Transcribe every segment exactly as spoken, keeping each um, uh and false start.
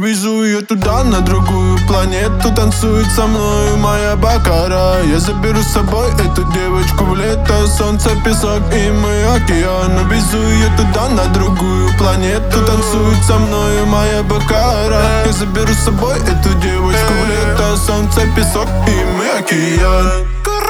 Увезу ее туда, на другую планету. Танцует со мною моя бакара. Я заберу с собой эту девочку в лето. Солнце, песок и мы океан. Увезу ее туда, на другую планету. Танцует со мною моя бакара. Я заберу с собой эту девочку в лето. Солнце, песок и мы океан.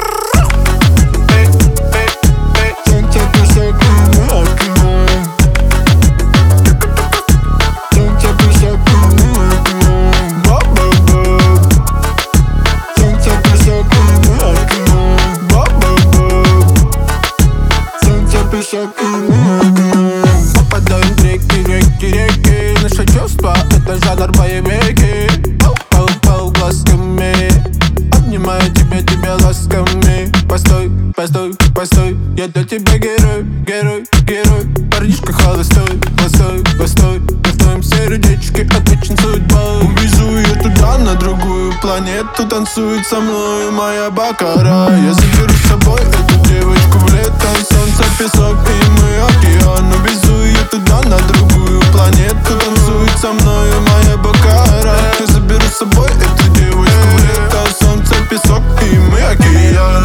Попадаем в реки, реки, реки. Наши чувства — это жанр боевики. Пау, пау, глазками обнимаю тебя, тебя ласками. Постой, постой, постой, я для тебя герой, герой, герой. Парнишка холостой, холостой, холостой. Я в твоем сердечке отмечен судьбой. Увезу ее туда, на другую планету. Танцует со мной моя бакара. Я заберу с собой эту девочку в лето. Солнце, песок и мы океан. Увезу ее туда, на другую планету. Танцует со мною моя бакара. Я заберу с собой эту девочку в лето. Солнце, песок и мы океан.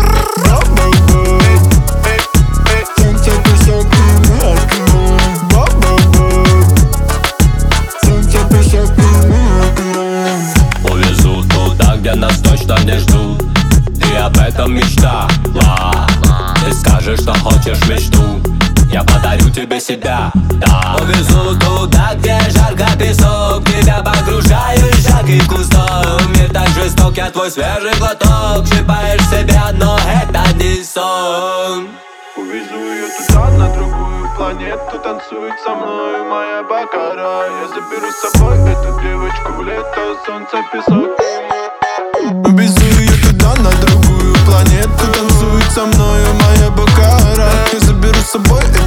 Увезу туда, где нас точно не ждут. Ты об этом мечтала. Ты скажешь, что хочешь мечту, я подарю тебе себя, да. Увезу туда, где жарко, песок. Тебя погружаю в жаркий кустом. Мир так жесток, я твой свежий глоток. Щипаешь себя, но это не сон. Увезу ее туда, на другую планету. Танцует со мной моя бакара. Я заберу с собой эту девочку в лето. Солнце, песок. Увезу ее туда, на другую планету. Танцует со мною моя бакара. Я заберу с собой